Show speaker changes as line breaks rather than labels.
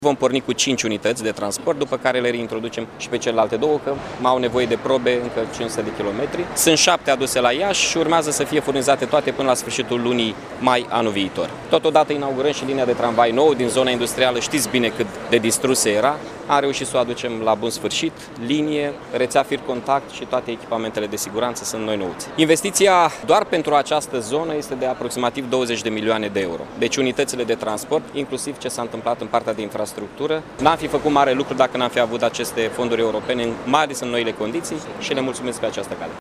Vom porni cu 5 unități de transport, după care le reintroducem și pe celelalte două, că mai au nevoie de probe încă 500 de kilometri. Sunt 7 aduse la Iași și urmează să fie furnizate toate până la sfârșitul lunii mai anul viitor. Totodată inaugurăm și linia de tramvai nouă din zona industrială, știți bine cât de distrusă era. Am reușit să o aducem la bun sfârșit, linie, rețea fir contact și toate echipamentele de siguranță sunt noi nouți. Investiția doar pentru această zonă este de aproximativ 20 de milioane de euro. Deci unitățile de transport, inclusiv ce s-a întâmplat în partea de infrastructură, n-am fi făcut mare lucru dacă n-am fi avut aceste fonduri europene, mai ales în noile condiții, și le mulțumesc pe această cale.